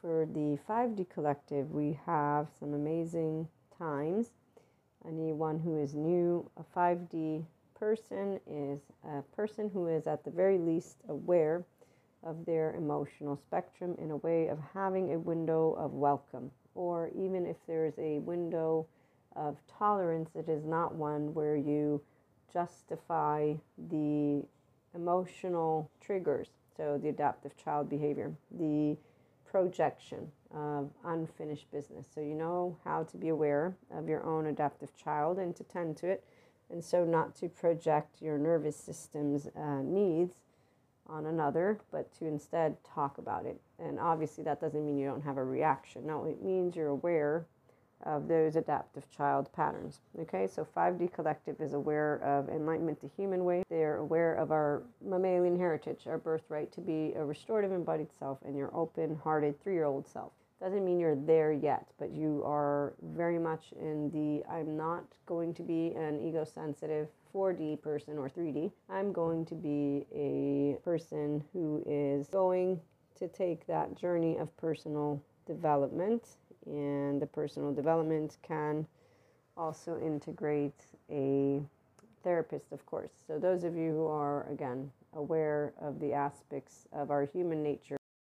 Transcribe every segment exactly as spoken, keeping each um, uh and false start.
for the five D collective, we have some amazing times. Anyone who is new, a five D person is a person who is at the very least aware of their emotional spectrum in a way of having a window of welcome, or even if there's a window of tolerance, it is not one where you justify the emotional triggers, so the adaptive child behavior, the projection of unfinished business. So you know how to be aware of your own adaptive child and to tend to it, and so not to project your nervous system's uh, needs on another, but to instead talk about it. And obviously that doesn't mean you don't have a reaction. No, it means you're aware of those adaptive child patterns. Okay, so five D collective is aware of enlightenment the human way. They are aware of our mammalian heritage, our birthright to be a restorative embodied self and your open-hearted three-year-old self. Doesn't mean you're there yet, but you are very much in the I'm not going to be an ego-sensitive four D person or three D. I'm going to be a person who is going to take that journey of personal development. And the personal development can also integrate a therapist, of course. So those of you who are, again, aware of the aspects of our human nature,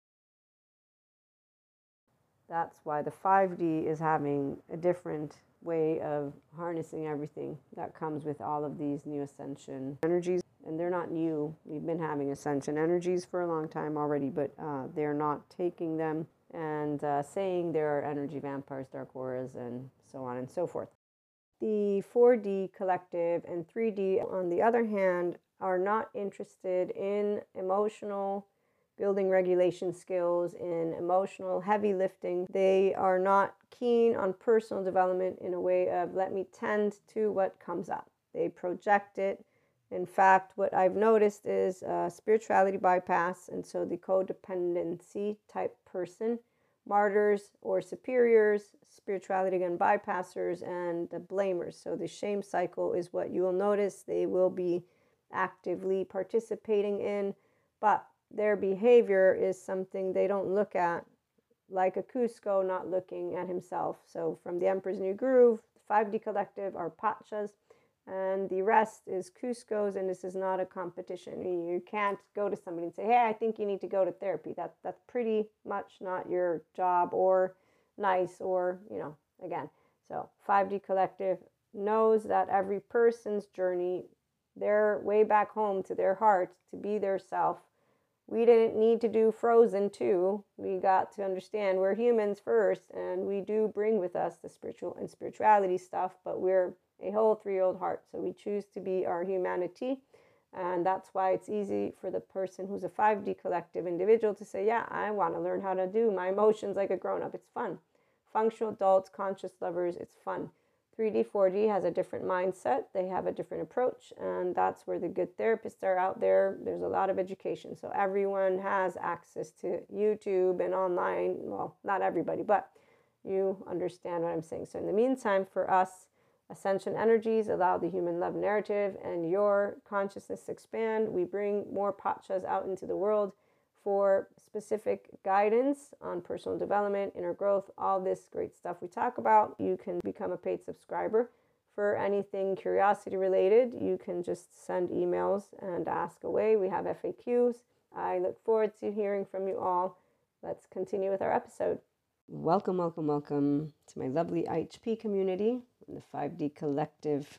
that's why the five D is having a different way of harnessing everything that comes with all of these new ascension energies. And they're not new. We've been having ascension energies for a long time already, but uh, they're not taking them and uh, saying there are energy vampires, dark auras, and so on and so forth. The four D collective and three D, on the other hand, are not interested in emotional building regulation skills, in emotional heavy lifting. They are not keen on personal development in a way of let me tend to what comes up. They project it. In fact, what I've noticed is uh, spirituality bypass, and so the codependency type person, martyrs or superiors, spirituality again bypassers, and the blamers. So the shame cycle is what you will notice they will be actively participating in, but their behavior is something they don't look at, like a Cusco not looking at himself. So from the Emperor's New Groove, the five D collective are Pachas, and the rest is Cuscos, and this is not a competition. You can't go to somebody and say, hey, I think you need to go to therapy. That, that's pretty much not your job or nice or, you know, again. So five D collective knows that every person's journey, their way back home to their heart, to be their self. We didn't need to do Frozen two. We got to understand we're humans first, and we do bring with us the spiritual and spirituality stuff, but we're a whole three-year-old heart. So we choose to be our humanity. And that's why it's easy for the person who's a five D collective individual to say, yeah, I want to learn how to do my emotions like a grown-up. It's fun. Functional adults, conscious lovers, it's fun. three D, four D has a different mindset. They have a different approach. And that's where the good therapists are out there. There's a lot of education. So everyone has access to YouTube and online. Well, not everybody, but you understand what I'm saying. So in the meantime, for us, Ascension energies allow the human love narrative and your consciousness to expand. We bring more Pachas out into the world for specific guidance on personal development, inner growth, all this great stuff we talk about. You can become a paid subscriber for anything curiosity related. You can just send emails and ask away. We have F A Qs. I look forward to hearing from you all. Let's continue with our episode. Welcome, welcome, welcome to my lovely I H P community and the five D collective.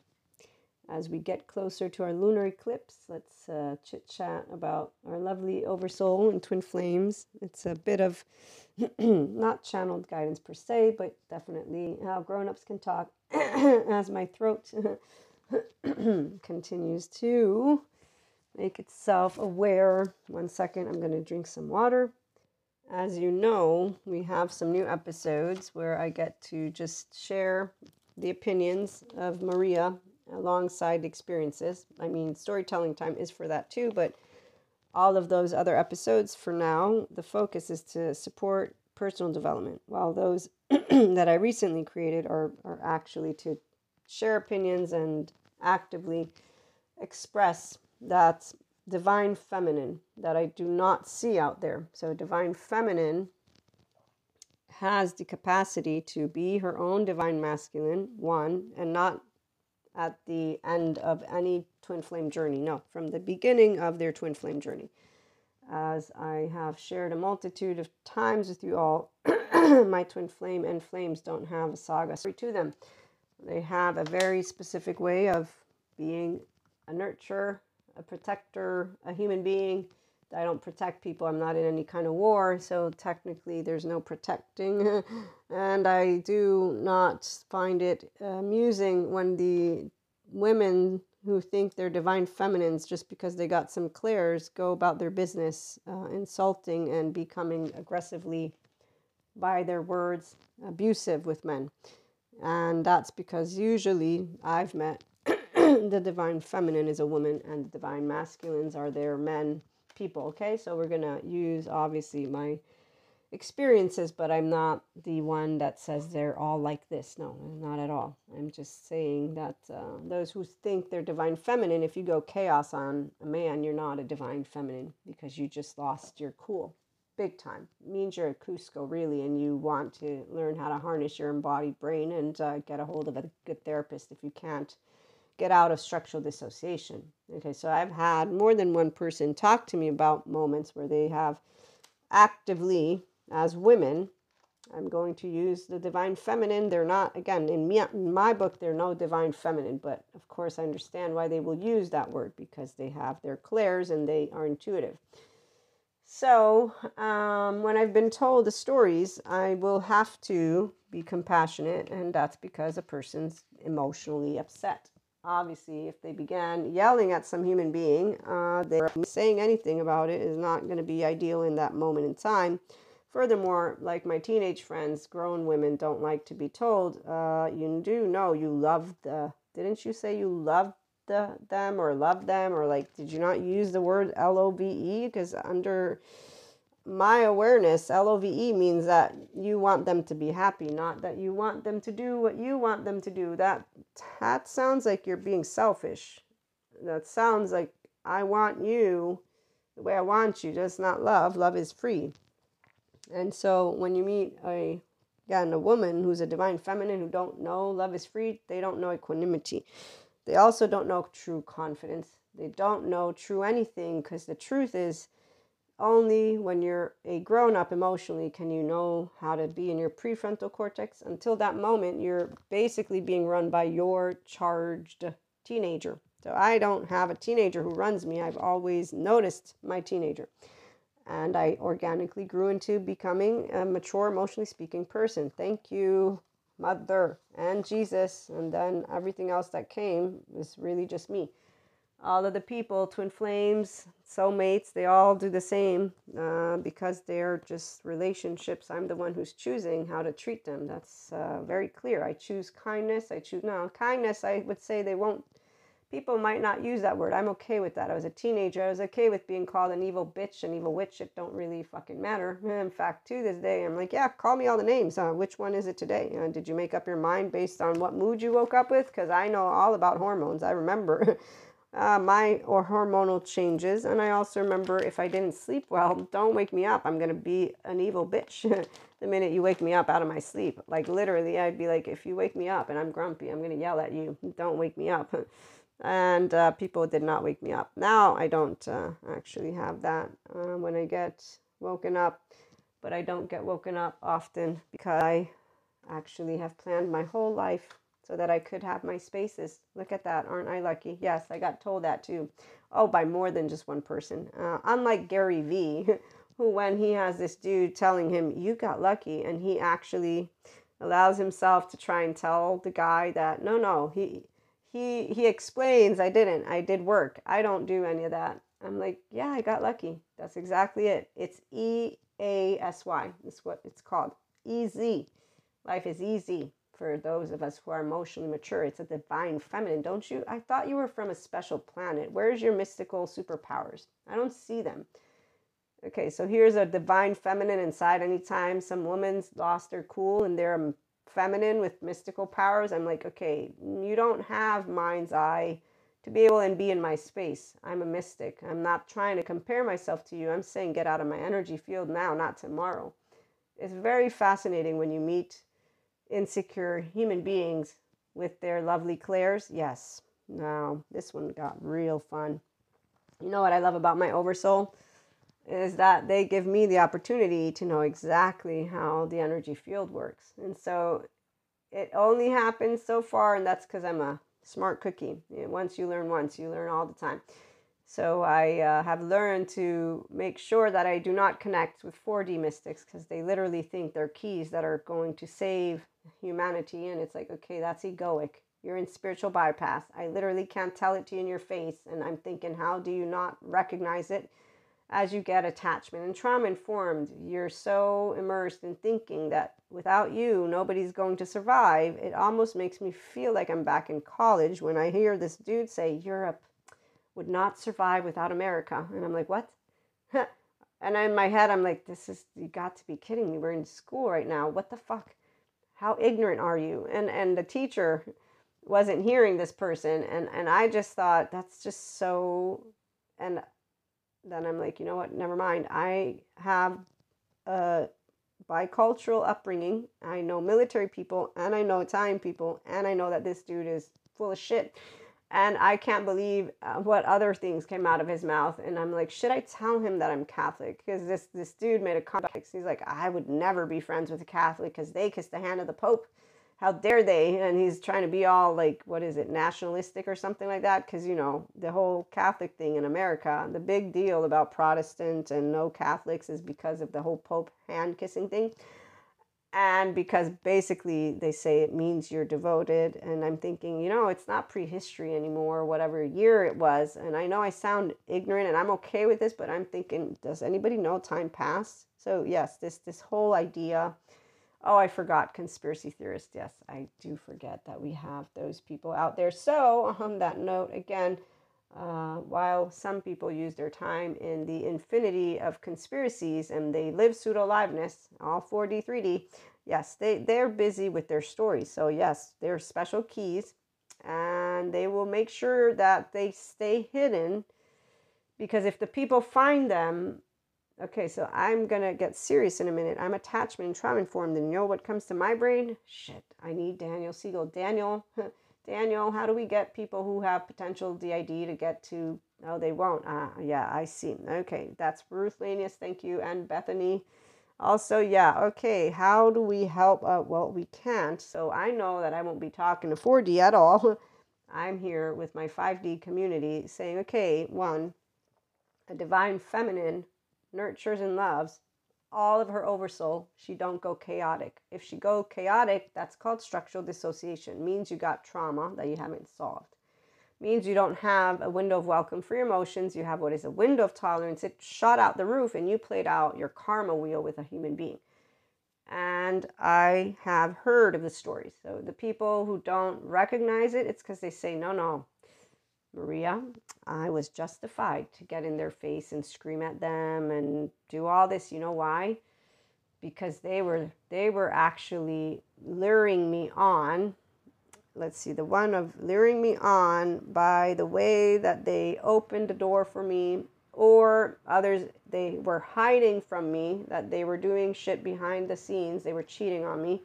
As we get closer to our lunar eclipse, let's uh, chit-chat about our lovely Oversoul and Twin Flames. It's a bit of not channeled guidance per se, but definitely how grown-ups can talk as my throat continues to make itself aware. One second, I'm going to drink some water. As you know, we have some new episodes where I get to just share the opinions of Maria alongside experiences. I mean, storytelling time is for that too, but all of those other episodes for now, the focus is to support personal development, while those that I recently created are, are actually to share opinions and actively express that divine feminine that I do not see out there. So divine feminine has the capacity to be her own divine masculine, one, and not at the end of any twin flame journey. No, from the beginning of their twin flame journey. As I have shared a multitude of times with you all, my twin flame and flames don't have a saga story to them. They have a very specific way of being a nurturer, a protector, a human being. I don't protect people. I'm not in any kind of war, so technically there's no protecting. And I do not find it amusing when the women who think they're divine feminines just because they got some clairs go about their business uh, insulting and becoming aggressively, by their words, abusive with men. And that's because usually I've met the divine feminine is a woman and the divine masculines are their men people. Okay, so we're gonna use obviously my experiences, but I'm not the one that says they're all like this. No, not at all. I'm just saying that uh, those who think they're divine feminine, if you go chaos on a man, you're not a divine feminine because you just lost your cool big time. It means you're a Cusco really, and you want to learn how to harness your embodied brain and uh, get a hold of a good therapist if you can't get out of structural dissociation. Okay, so I've had more than one person talk to me about moments where they have actively, as women, I'm going to use the divine feminine. They're not, again, in, me, in my book, they're no divine feminine, but of course I understand why they will use that word because they have their clairs and they are intuitive. So um, when I've been told the stories, I will have to be compassionate, and that's because a person's emotionally upset. Obviously, if they began yelling at some human being, uh, they're saying anything about it is not going to be ideal in that moment in time. Furthermore, like my teenage friends, grown women don't like to be told, uh, you do know you love the, didn't you say you love the, them or love them? Or like, did you not use the word L O V E? Because under my awareness, L O V E means that you want them to be happy, not that you want them to do what you want them to do. That that sounds like you're being selfish. That sounds like I want you the way I want you. That's not love. Love is free. And so when you meet a again a woman who's a divine feminine who don't know love is free, they don't know equanimity. They also don't know true confidence. They don't know true anything, because the truth is, only when you're a grown-up emotionally can you know how to be in your prefrontal cortex. Until that moment, you're basically being run by your charged teenager. So I don't have a teenager who runs me. I've always noticed my teenager. And I organically grew into becoming a mature, emotionally speaking person. Thank you, Mother and Jesus. And then everything else that came was really just me. All of the people, twin flames, soulmates, they all do the same uh, because they're just relationships. I'm the one who's choosing how to treat them. That's uh, very clear. I choose kindness. I choose, no, kindness, I would say they won't, people might not use that word. I'm okay with that. I was a teenager. I was okay with being called an evil bitch, an evil witch. It don't really fucking matter. In fact, to this day, I'm like, yeah, call me all the names. Uh, which one is it today? Uh, did you make up your mind based on what mood you woke up with? Because I know all about hormones. I remember Uh, my or hormonal changes, and I also remember if I didn't sleep well, don't wake me up. I'm gonna be an evil bitch the minute you wake me up out of my sleep. Like literally, I'd be like, if you wake me up and I'm grumpy, I'm gonna yell at you. Don't wake me up. And uh, people did not wake me up. Now I don't uh, actually have that uh, when I get woken up, but I don't get woken up often because I actually have planned my whole life so that I could have my spaces. Look at that. Aren't I lucky? Yes, I got told that too. Oh, by more than just one person. Uh, unlike Gary Vee, who when he has this dude telling him, you got lucky, and he actually allows himself to try and tell the guy that, no, no, he, he, he explains, I didn't. I did work. I don't do any of that. I'm like, yeah, I got lucky. That's exactly it. It's E A S Y. That's what it's called. Easy. Life is easy. For those of us who are emotionally mature, it's a divine feminine. Don't you? I thought you were from a special planet. Where's your mystical superpowers? I don't see them. Okay, so here's a divine feminine inside. Anytime some woman's lost their cool and they're feminine with mystical powers, I'm like, okay, you don't have mind's eye to be able and be in my space. I'm a mystic. I'm not trying to compare myself to you. I'm saying get out of my energy field now, not tomorrow. it's very fascinating when you meet insecure human beings with their lovely clairs. Yes. Now, this one got real fun. You know what I love about my oversoul? Is that they give me the opportunity to know exactly how the energy field works. And so it only happens so far, and that's because I'm a smart cookie. Once you learn once, you learn all the time. So I uh, have learned to make sure that I do not connect with four D mystics, because they literally think they're keys that are going to save humanity. And it's like, okay, that's egoic. You're in spiritual bypass. I literally can't tell it to you in your face. And I'm thinking, how do you not recognize it? As you get attachment and trauma informed, you're so immersed in thinking that without you, nobody's going to survive. It almost makes me feel like I'm back in college when I hear this dude say Europe would not survive without America. And I'm like, what? And in my head, I'm like, this is, you got to be kidding me. We're in school right now. What the fuck? How ignorant are you? And and the teacher wasn't hearing this person. And, and I just thought, that's just so, and then I'm like, you know what, never mind. I have a bicultural upbringing. I know military people, and I know Italian people, and I know that this dude is full of shit. And I can't believe uh, what other things came out of his mouth. And I'm like, should I tell him that I'm Catholic? Because this, this dude made a comment. He's like, I would never be friends with a Catholic because they kiss the hand of the Pope. How dare they? And he's trying to be all like, what is it, nationalistic or something like that? Because, you know, the whole Catholic thing in America, the big deal about Protestant and no Catholics is because of the whole Pope hand kissing thing. And because basically they say it means you're devoted. And I'm thinking, you know, it's not prehistory anymore, whatever year it was. And I know I sound ignorant and I'm okay with this, but I'm thinking, does anybody know time passed? So yes, this this whole idea. Oh, I forgot conspiracy theorists. Yes, I do forget that we have those people out there. So on that note, again, uh, while some people use their time in the infinity of conspiracies and they live pseudo-liveness, all four D, three D, yes, they, they're busy with their stories. So yes, they're special keys, and they will make sure that they stay hidden, because if the people find them, okay, so I'm going to get serious in a minute. I'm attachment and trauma informed, and you know what comes to my brain? Shit, I need Daniel Siegel. Daniel, Daniel, how do we get people who have potential D I D to get to, oh, they won't. Ah, yeah, I see. Okay, that's Ruth Lanius, thank you, and Bethany. Also, yeah, okay, how do we help? Uh, well, we can't, so I know that I won't be talking to four D at all. I'm here with my five D community saying, okay, one, a divine feminine nurtures and loves all of her oversoul. She don't go chaotic. If she go chaotic, that's called structural dissociation. Means you got trauma that you haven't solved. Means you don't have a window of welcome for your emotions. You have what is a window of tolerance. It shot out the roof and you played out your karma wheel with a human being. And I have heard of the stories. So the people who don't recognize it, it's because they say, no, no, Maria, I was justified to get in their face and scream at them and do all this. You know why? Because they were they were actually luring me on. Let's see, the one of luring me on by the way that they opened the door for me, or others, they were hiding from me, that they were doing shit behind the scenes. They were cheating on me.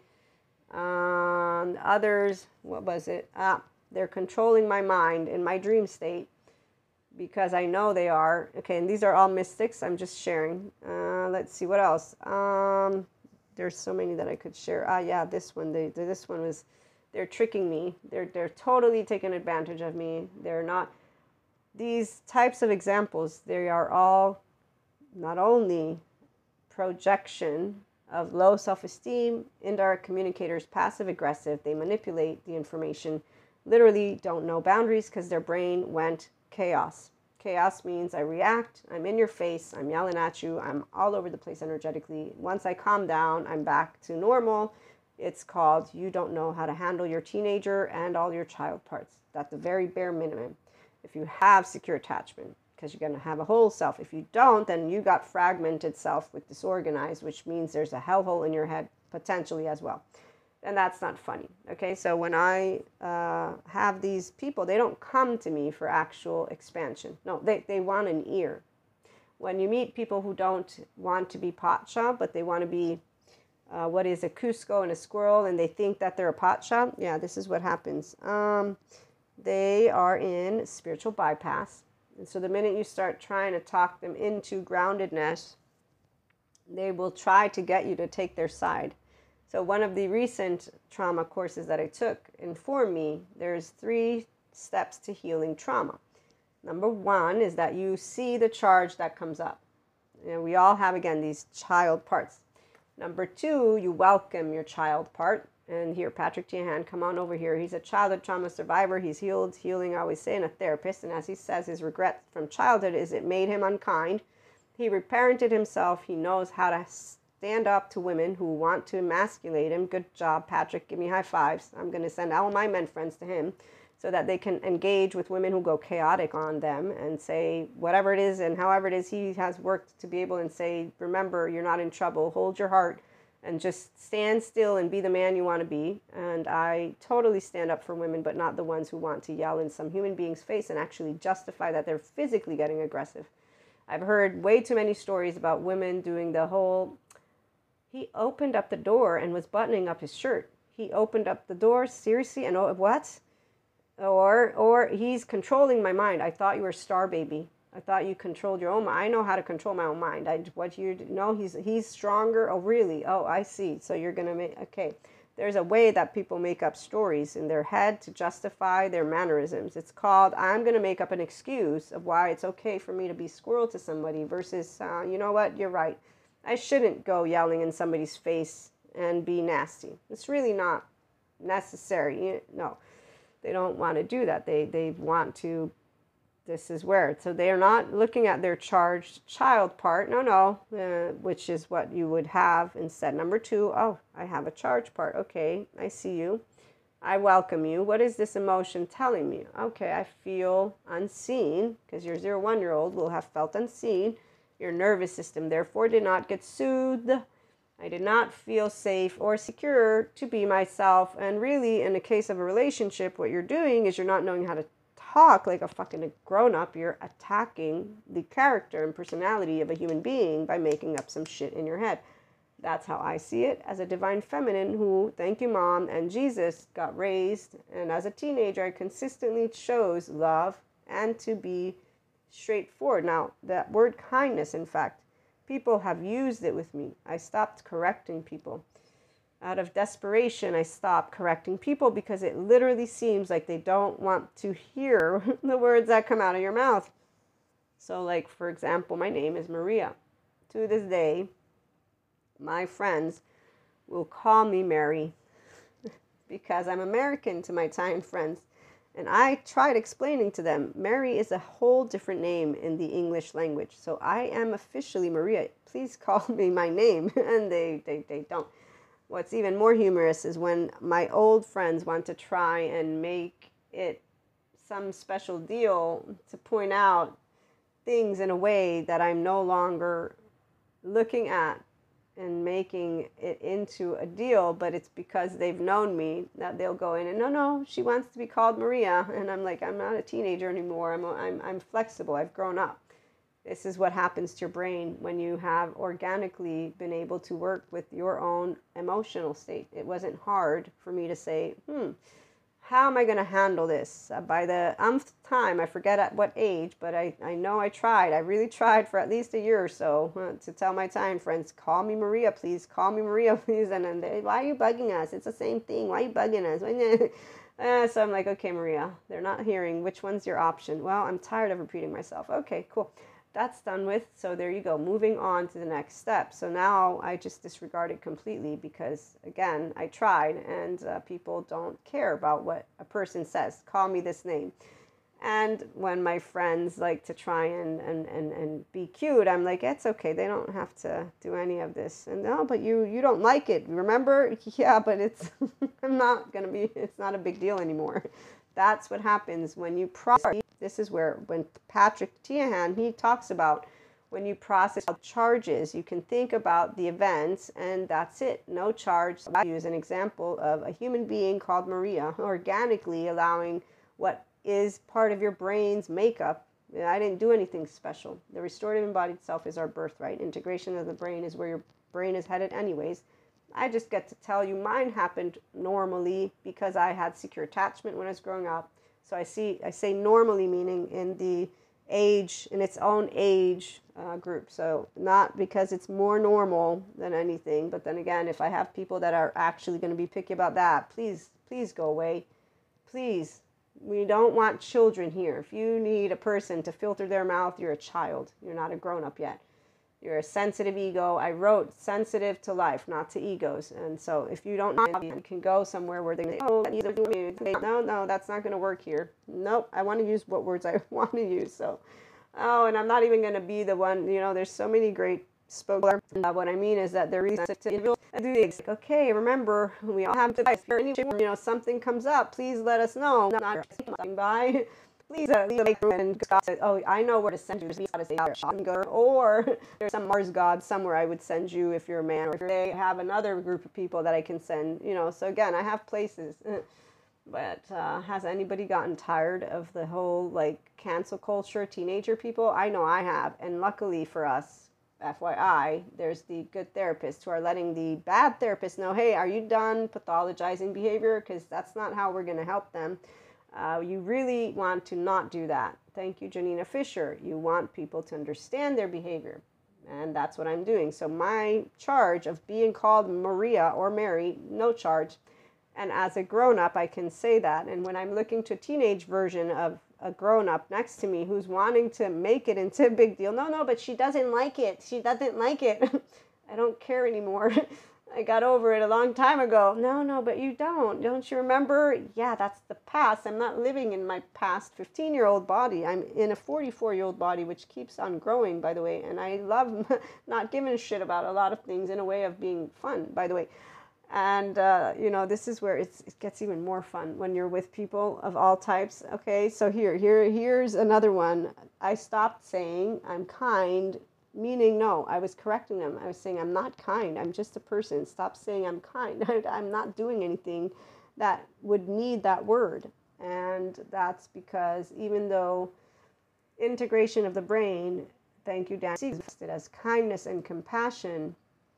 Um, others, what was it? Ah, they're controlling my mind in my dream state, because I know they are. Okay, and these are all mystics. I'm just sharing. Uh, let's see, what else? Um, there's so many that I could share. Ah, yeah, this one. They, this one was, they're tricking me. They're they're totally taking advantage of me. They're not. These types of examples, they are all not only projection of low self-esteem, indirect communicators, passive aggressive. They manipulate the information. Literally don't know boundaries because their brain went chaos. Chaos means I react, I'm in your face, I'm yelling at you, I'm all over the place energetically. Once I calm down, I'm back to normal. It's called you don't know how to handle your teenager and all your child parts. That's the very bare minimum. If you have secure attachment, because you're going to have a whole self. If you don't, then you got fragmented self with disorganized, which means there's a hellhole in your head potentially as well. And that's not funny. Okay, so when I uh, have these people, they don't come to me for actual expansion. No, they, they want an ear. When you meet people who don't want to be Pacha, but they want to be uh, what is a Cusco and a squirrel, and they think that they're a pot shop. Yeah, this is what happens. Um, they are in spiritual bypass. And so the minute you start trying to talk them into groundedness, they will try to get you to take their side. So one of the recent trauma courses that I took informed me there's three steps to healing trauma. Number one is that you see the charge that comes up. And we all have, again, these child parts. Number two, you welcome your child part. And here, Patrick Tiahan, come on over here. He's a childhood trauma survivor. He's healed, healing, I always say, and a therapist. And as he says, his regret from childhood is it made him unkind. He reparented himself. He knows how to stand up to women who want to emasculate him. Good job, Patrick. Give me high fives. I'm going to send all my men friends to him so that they can engage with women who go chaotic on them and say whatever it is and however it is he has worked to be able and say, remember, you're not in trouble. Hold your heart and just stand still and be the man you want to be. And I totally stand up for women, but not the ones who want to yell in some human being's face and actually justify that they're physically getting aggressive. I've heard way too many stories about women doing the whole, he opened up the door and was buttoning up his shirt. He opened up the door, seriously, and oh, what? Or, or he's controlling my mind. I thought you were a star baby. I thought you controlled your own mind. I know how to control my own mind. I, what you know, he's, he's stronger. Oh, really? Oh, I see. So you're going to make, okay. There's a way that people make up stories in their head to justify their mannerisms. It's called, I'm going to make up an excuse of why it's okay for me to be squirrel to somebody versus, uh, you know what, you're right. I shouldn't go yelling in somebody's face and be nasty. It's really not necessary. No, they don't want to do that. They, they want to, this is where. So they are not looking at their charged child part. No, no, uh, which is what you would have instead. Number two, oh, I have a charge part. Okay, I see you. I welcome you. What is this emotion telling me? Okay, I feel unseen because your zero one year old will have felt unseen. Your nervous system therefore did not get soothed. I did not feel safe or secure to be myself. And really, in the case of a relationship, what you're doing is you're not knowing how to talk like a fucking grown-up. You're attacking the character and personality of a human being by making up some shit in your head. That's how I see it as a divine feminine who, thank you, Mom, and Jesus got raised. And as a teenager, I consistently chose love and to be straightforward. Now, that word kindness, in fact, people have used it with me. I stopped correcting people. Out of desperation, I stopped correcting people because it literally seems like they don't want to hear the words that come out of your mouth. So, like, for example, my name is Maria. To this day, my friends will call me Mary because I'm American to my Italian friends. And I tried explaining to them, Mary is a whole different name in the English language. So I am officially Maria. Please call me my name. And they, they, they don't. What's even more humorous is when my old friends want to try and make it some special deal to point out things in a way that I'm no longer looking at and making it into a deal, but it's because they've known me that they'll go in and no, no, she wants to be called Maria. And I'm like, I'm not a teenager anymore. I'm, I'm, I'm flexible. I've grown up. This is what happens to your brain when you have organically been able to work with your own emotional state. It wasn't hard for me to say, hmm, how am I going to handle this? Uh, by the umpth time, I forget at what age, but I, I know I tried. I really tried for at least a year or so uh, to tell my Italian friends, call me Maria, please. Call me Maria, please. And then they, why are you bugging us? It's the same thing. Why are you bugging us? uh, so I'm like, okay, Maria, they're not hearing. Which one's your option? Well, I'm tired of repeating myself. Okay, cool. That's done with. So there you go. Moving on to the next step. So now I just disregard it completely because, again, I tried and uh, people don't care about what a person says. Call me this name. And when my friends like to try and, and, and, and be cute, I'm like, it's okay. They don't have to do any of this. And no, but you, you don't like it. Remember? Yeah, but it's, I'm not going to be, it's not a big deal anymore. That's what happens when you process. This is where, when Patrick Tiahan, he talks about when you process charges, you can think about the events and that's it. No charge. So I use an example of a human being called Maria, organically allowing what is part of your brain's makeup. I didn't do anything special. The restorative embodied self is our birthright. Integration of the brain is where your brain is headed anyways. I just get to tell you mine happened normally because I had secure attachment when I was growing up. So I see, I say normally meaning in the age, in its own age uh, group. So not because it's more normal than anything, but then again, if I have people that are actually going to be picky about that, please, please go away. Please. We don't want children here. If you need a person to filter their mouth, you're a child. You're not a grown-up yet. You're a sensitive ego. I wrote sensitive to life, not to egos. And so if you don't know, you can go somewhere where they say, oh, no, no, that's not going to work here. Nope, I want to use what words I want to use. So, oh, and I'm not even going to be the one, you know, there's so many great spokespeople. Uh, what I mean is that they're really sensitive. Okay, remember, we all have to, if you're, you know, something comes up, please let us know. Not by. Please uh, make room and God says, oh, I know where to send you. Or there's some Mars god somewhere I would send you if you're a man. Or if they have another group of people that I can send, you know. So again, I have places. But uh, has anybody gotten tired of the whole, like, cancel culture, teenager people? I know I have. And luckily for us, F Y I, there's the good therapists who are letting the bad therapists know, hey, are you done pathologizing behavior? Because that's not how we're going to help them. Uh, you really want to not do that. Thank you, Janina Fisher. You want people to understand their behavior. And that's what I'm doing. So my charge of being called Maria or Mary, no charge. And as a grown-up, I can say that. And when I'm looking to a teenage version of a grown-up next to me who's wanting to make it into a big deal. No, no, but she doesn't like it. She doesn't like it. I don't care anymore. I got over it a long time ago. No, no, but you don't. Don't you remember? Yeah, that's the past. I'm not living in my past fifteen-year-old body. I'm in a forty-four-year-old body, which keeps on growing, by the way. And I love not giving a shit about a lot of things in a way of being fun, by the way. And, uh, you know, this is where it's, it gets even more fun when you're with people of all types. Okay, so here, here, here's another one. I stopped saying I'm kind. Meaning, no, I was correcting them. I was saying, I'm not kind. I'm just a person. Stop saying I'm kind. I'm not doing anything that would need that word. And that's because even though integration of the brain, thank you, Dan, sees it as kindness and compassion,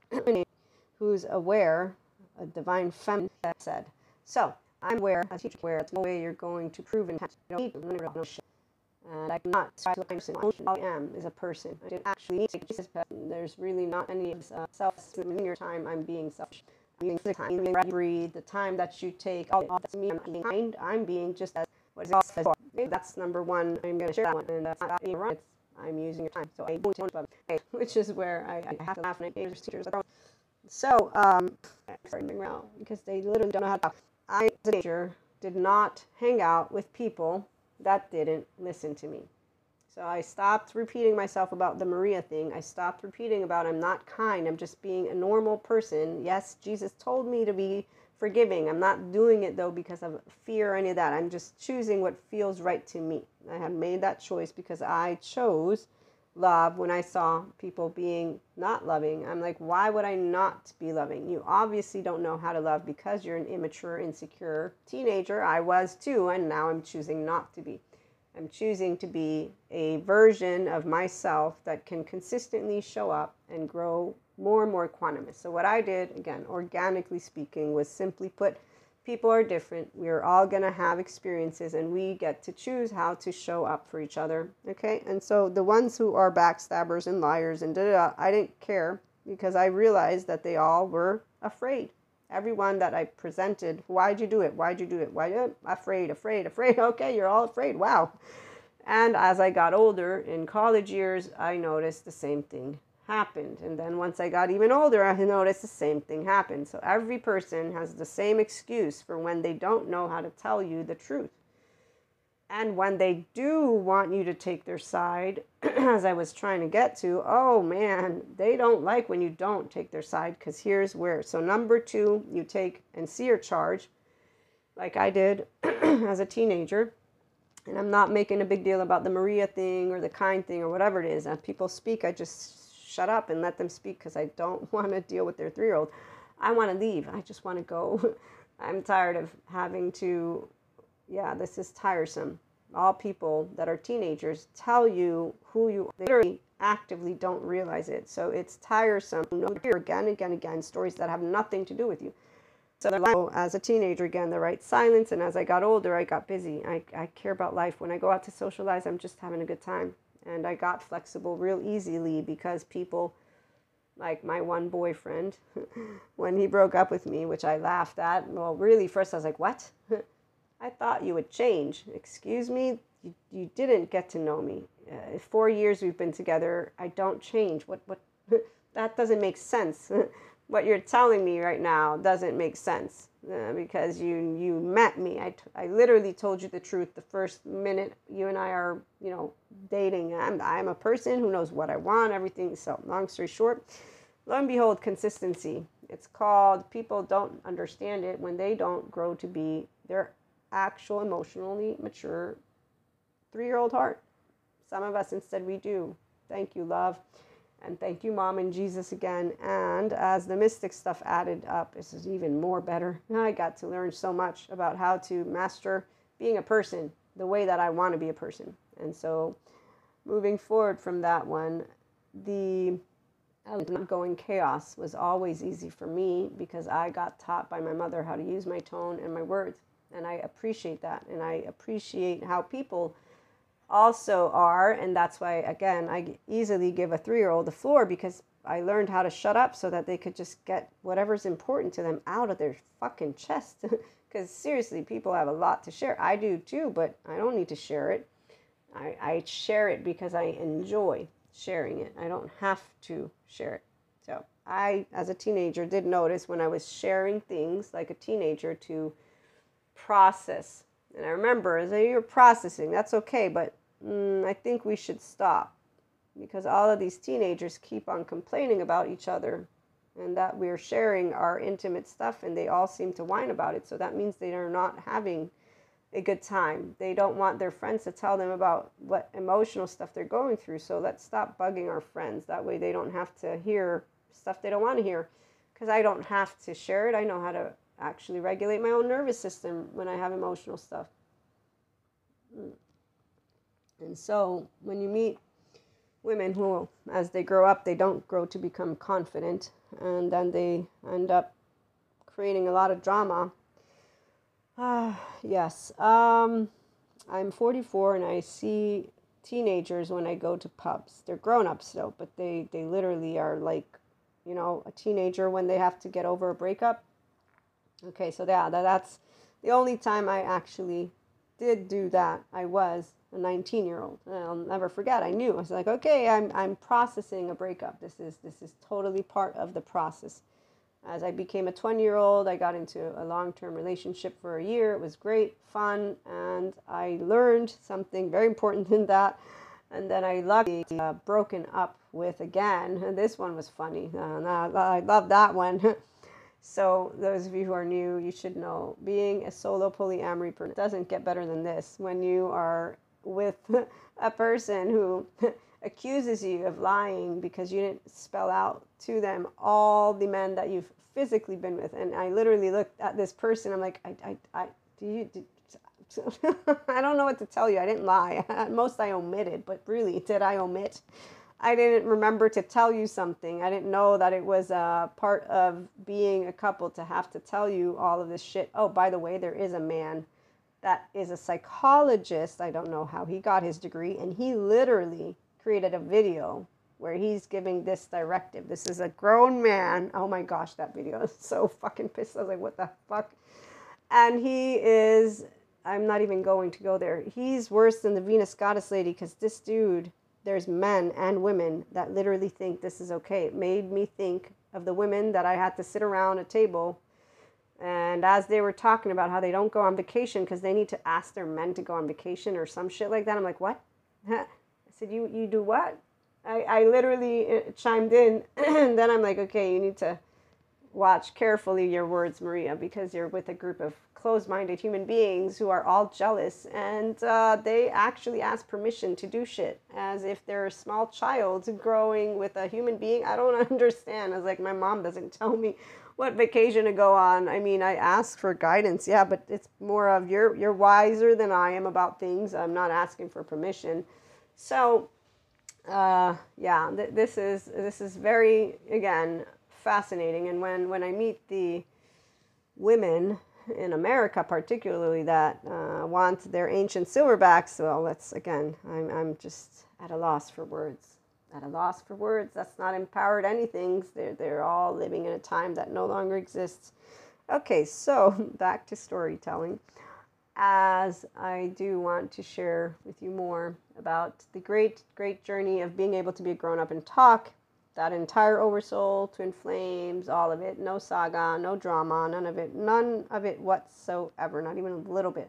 who's aware, a divine feminine said. So, I'm aware, as teacher, aware, that's the way you're going to prove and you don't need to know shit. And I'm not a person. All I am is a person. I didn't actually need to be this person. There's really not any uh, self in your time. I'm being selfish. I'm being the time you breathe, the time that you take. All, all that's me. I'm being kind. I'm being just as what is all said. That's number one. I'm going to share that one. And that's not being right. I'm using your time. So I don't talk about it, which is where I, I have to laugh at teachers. So, um, because they literally don't know how to talk. I, as a teacher, did not hang out with people that didn't listen to me. So I stopped repeating myself about the Maria thing. I stopped repeating about I'm not kind. I'm just being a normal person. Yes, Jesus told me to be forgiving. I'm not doing it, though, because of fear or any of that. I'm just choosing what feels right to me. I had made that choice because I chose love when I saw people being not loving. I'm like, why would I not be loving? You obviously don't know how to love because you're an immature, insecure teenager. I was too, and now I'm choosing not to be. I'm choosing to be a version of myself that can consistently show up and grow more and more quantumous. So what I did, again, organically speaking, was simply put, people are different. We're all going to have experiences, and we get to choose how to show up for each other. Okay? And so the ones who are backstabbers and liars and da da da, I didn't care because I realized that they all were afraid. Everyone that I presented, why'd you do it? Why'd you do it? Why? Uh, afraid, afraid, afraid. Okay, you're all afraid. Wow. And as I got older in college years, I noticed the same thing happened. And then once I got even older, I noticed the same thing happened. So every person has the same excuse for when they don't know how to tell you the truth. And when they do want you to take their side, as I was trying to get to, oh man, they don't like when you don't take their side, because here's where. So number two, you take and see your charge, like I did as a teenager. And I'm not making a big deal about the Maria thing or the kind thing or whatever it is. As people speak, I just shut up and let them speak because I don't want to deal with their three-year-old. I want to leave. I just want to go. I'm tired of having to, yeah, this is tiresome. all people that are teenagers tell you who you are. They literally actively don't realize it. So it's tiresome. You know, hear again and again and again stories that have nothing to do with you. So like, as a teenager, again, the right silence. And as I got older, I got busy. I, I care about life. When I go out to socialize, I'm just having a good time. And I got flexible real easily because people, like my one boyfriend, when he broke up with me, which I laughed at. Well, really, first I was like, what? I thought you would change. Excuse me? You, you didn't get to know me. Uh, four years we've been together. I don't change. What? What? That doesn't make sense. What you're telling me right now doesn't make sense uh, because you you met me. I, t- I literally told you the truth the first minute you and I are, you know, dating. I'm, I'm a person who knows what I want, everything. So long story short, lo and behold, consistency. It's called, people don't understand it when they don't grow to be their actual emotionally mature three-year-old heart. Some of us instead we do. Thank you, love. And thank you, Mom and Jesus again. And as the mystic stuff added up, this is even more better. I got to learn so much about how to master being a person the way that I want to be a person. And so moving forward from that one, the outgoing chaos was always easy for me because I got taught by my mother how to use my tone and my words. And I appreciate that. And I appreciate how people also are, and that's why, again, I easily give a three-year-old the floor because I learned how to shut up so that they could just get whatever's important to them out of their fucking chest. Because seriously, people have a lot to share. I do too, but I don't need to share it. I, I share it because I enjoy sharing it. I don't have to share it. So I, as a teenager, did notice when I was sharing things like a teenager to process. And I remember, as you're processing, that's okay, but mm, I think we should stop because all of these teenagers keep on complaining about each other and that we're sharing our intimate stuff and they all seem to whine about it. So that means they are not having a good time. They don't want their friends to tell them about what emotional stuff they're going through. So let's stop bugging our friends. That way they don't have to hear stuff they don't want to hear because I don't have to share it. I know how to actually regulate my own nervous system when I have emotional stuff. And so when you meet women who, as they grow up, they don't grow to become confident, and then they end up creating a lot of drama. Ah, yes. Um, I'm forty-four, and I see teenagers when I go to pubs. They're grown-ups still, but they, they literally are like, you know, a teenager when they have to get over a breakup. Okay, so yeah, that, that's the only time I actually did do that. I was a nineteen-year-old. I'll never forget. I knew. I was like, okay, I'm I'm processing a breakup. This is this is totally part of the process. As I became a twenty-year-old, I got into a long-term relationship for a year. It was great, fun, and I learned something very important in that. And then I luckily uh, broken up with again. And this one was funny. Uh, I love that one. So those of you who are new, you should know being a solo polyamory person doesn't get better than this. When you are with a person who accuses you of lying because you didn't spell out to them all the men that you've physically been with. And I literally looked at this person. I'm like, I, I, I do you, do, I don't know what to tell you. I didn't lie. At most I omitted, but really, did I omit? I didn't remember to tell you something. I didn't know that it was a part of being a couple to have to tell you all of this shit. Oh, by the way, there is a man that is a psychologist. I don't know how he got his degree. And he literally created a video where he's giving this directive. This is a grown man. Oh my gosh, that video is so fucking pissed. I was like, what the fuck? And he is, I'm not even going to go there. He's worse than the Venus goddess lady because this dude, there's men and women that literally think this is okay. It made me think of the women that I had to sit around a table, and as they were talking about how they don't go on vacation because they need to ask their men to go on vacation or some shit like that. I'm like, what? I said, you you do what? I, I literally chimed in, and then I'm like, okay, you need to watch carefully your words, Maria, because you're with a group of closed-minded human beings who are all jealous, and uh, they actually ask permission to do shit as if they're a small child growing with a human being. I don't understand. I was like, my mom doesn't tell me what vacation to go on. I mean, I ask for guidance, yeah, but it's more of you're you're wiser than I am about things. I'm not asking for permission. So, uh, yeah, th- this is this is very, again, fascinating. And when when I meet the women in America, particularly, that uh, want their ancient silverbacks, well, that's, again, I'm I'm just at a loss for words. At a loss for words. That's not empowered anything. They're they're all living in a time that no longer exists. Okay, so back to storytelling. As I do want to share with you more about the great, great journey of being able to be a grown up and talk. That entire Oversoul, Twin Flames, all of it. No saga, no drama, none of it. None of it whatsoever, not even a little bit.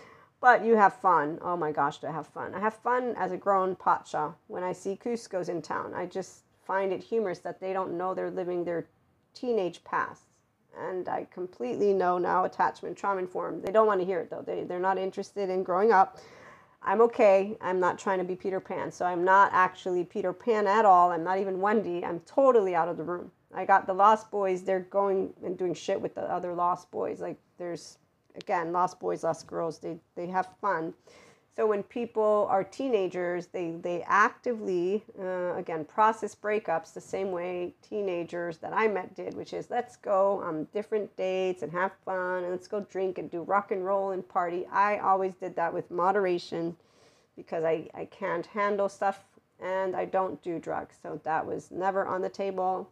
But you have fun. Oh my gosh, do I have fun. I have fun as a grown Pacha when I see Cuscos in town. I just find it humorous that they don't know they're living their teenage past. And I completely know now attachment trauma informed. They don't want to hear it though. They, they're not interested in growing up. I'm okay. I'm not trying to be Peter Pan. So I'm not actually Peter Pan at all. I'm not even Wendy. I'm totally out of the room. I got the Lost Boys. They're going and doing shit with the other Lost Boys. Like there's, again, Lost Boys, Lost Girls. They, they have fun. So when people are teenagers, they, they actively, uh, again, process breakups the same way teenagers that I met did, which is let's go on different dates and have fun and let's go drink and do rock and roll and party. I always did that with moderation because I, I can't handle stuff and I don't do drugs. So that was never on the table.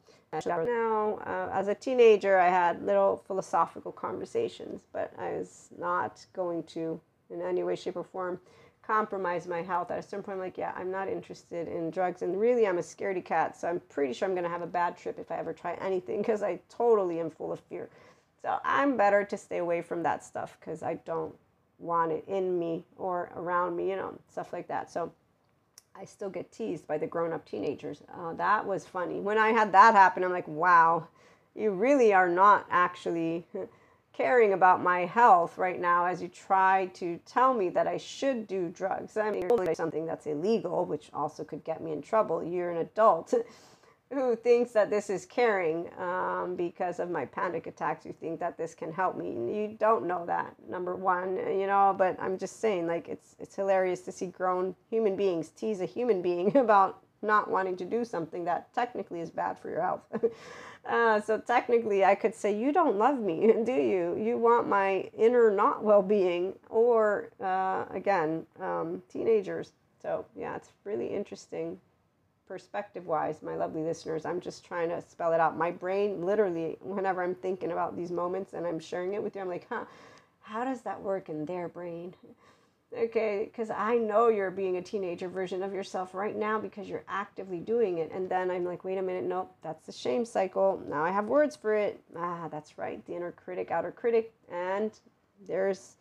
Now, uh, as a teenager, I had little philosophical conversations, but I was not going to, in any way, shape, or form, compromise my health. At a certain point, I'm like, yeah, I'm not interested in drugs. And really, I'm a scaredy cat. So I'm pretty sure I'm going to have a bad trip if I ever try anything because I totally am full of fear. So I'm better to stay away from that stuff because I don't want it in me or around me, you know, stuff like that. So I still get teased by the grown-up teenagers. Uh, that was funny. When I had that happen, I'm like, wow, you really are not actually caring about my health right now as you try to tell me that I should do drugs. I mean, only something that's illegal, which also could get me in trouble. You're an adult who thinks that this is caring um, because of my panic attacks. You think that this can help me. You don't know that, number one, you know, but I'm just saying, like, it's, it's hilarious to see grown human beings tease a human being about not wanting to do something that technically is bad for your health. Uh, so technically I could say, you don't love me, do you? You want my inner not well-being, or uh, again, um, teenagers. So yeah, it's really interesting perspective-wise, my lovely listeners. I'm just trying to spell it out. My brain, literally, whenever I'm thinking about these moments and I'm sharing it with you, I'm like, huh, how does that work in their brain? Okay, because I know you're being a teenager version of yourself right now because you're actively doing it. And then I'm like, wait a minute, nope, that's the shame cycle. Now I have words for it. Ah, that's right, the inner critic, outer critic, and there's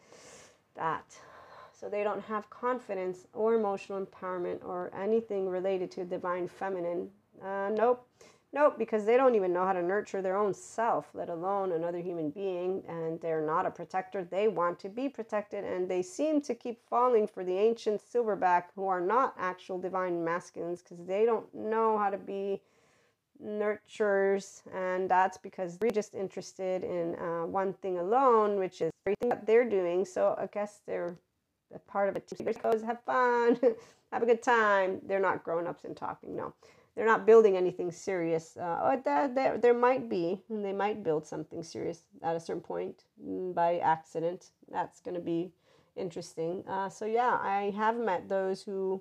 that. So they don't have confidence or emotional empowerment or anything related to divine feminine. Uh, nope. Nope, because they don't even know how to nurture their own self, let alone another human being, and they're not a protector. They want to be protected, and they seem to keep falling for the ancient silverback who are not actual divine masculines because they don't know how to be nurturers, and that's because they're just interested in uh, one thing alone, which is everything that they're doing. So I guess they're a part of it. They goes, have fun, have a good time. They're not grown-ups and talking, no. They're not building anything serious. Uh, there, there, there might be, and they might build something serious at a certain point by accident. That's going to be interesting. Uh, so yeah, I have met those who,